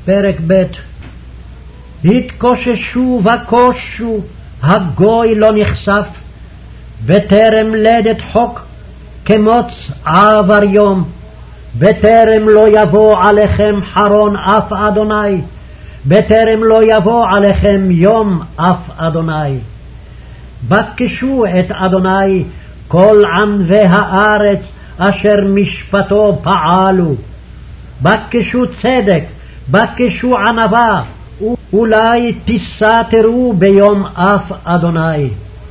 פרק ב'. התקוששו וקושו, הגוי לא נחשף, בטרם לדת חוק כמוץ עבר יום, בטרם לא יבוא עליכם חרון אף אדוני, בטרם לא יבוא עליכם יום אף אדוני. בקשו את אדוני כל ענבי הארץ אשר משפטו פעלו, בקשו צדק, בקשו ענווה, אולי תסתרו ביום אף אדוני.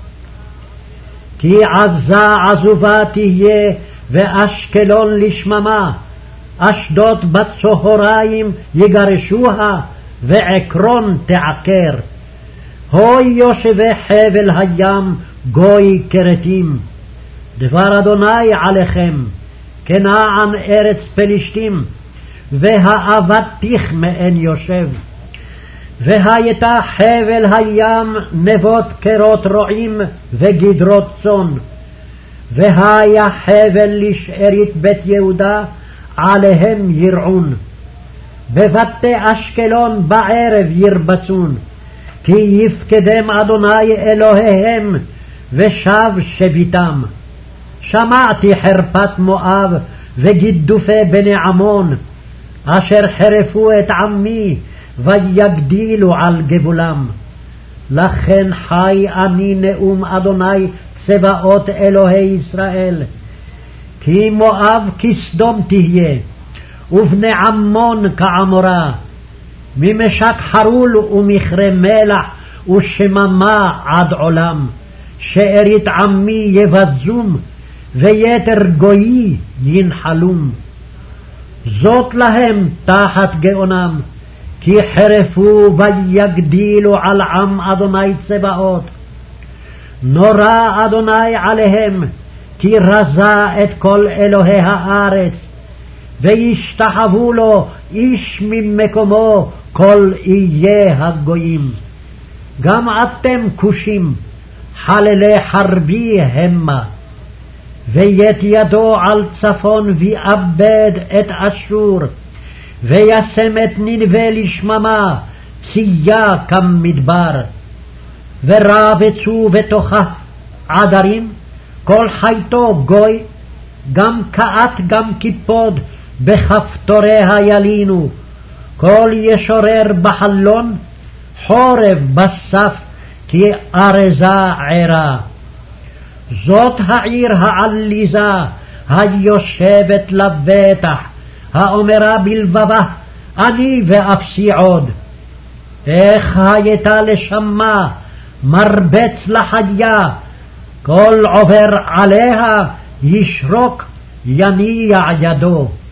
כי עזה עזובה תהיה ואשקלון לשממה, אשדוד בצהריים יגרשוה ועקרון תעקר. הוי יושבי חבל הים גוי כרתים, דבר אדוני עליכם כנען ארץ פלישתים, והאבטיך מעין יושב. והייתה חבל הים נבות קרות רועים וגדרות צאן, והיה חבל לשארית בית יהודה עליהם ירעון. בבתי אשקלון בערב ירבצון, כי יפקדם אדוני אלוהיהם ושב שביתם. שמעתי חרפת מואב וגידופי בני עמון, אשר חרפו את עמי ויגדילו על גבולם. לכן חי אני נאום אדוני צבאות אלוהי ישראל, כי מואב כסדום תהיה, ובני עמון כעמורה, ממשק חרול ומכרה מלח ושממה עד עולם. שארית עמי יבזום, ויתר גויי ינחלום. זאת להם תחת גאונם, כי חרפו ויגדילו על עם אדוני צבאות. נורא אדוני עליהם, כי רזה את כל אלוהי הארץ, וישתחוו לו איש ממקומו כל איי הגויים. גם אתם כושים, חללי חרבי המה. וית ידו על צפון ויאבד את אשור, וישם את נינווה לשממה, צייה כמדבר. ורבצו בתוכה עדרים, כל חייתו גוי, גם קעת גם קיפוד בכפתוריה ילינו. כל ישורר בחלון, חורב בסף, כי ארזה ערה. זאת העיר העליזה, היושבת לבטח, האומרה בלבבה, אני ואפסי עוד. איך הייתה לשמה, מרבץ לחיה, כל עובר עליה ישרוק יניע ידו.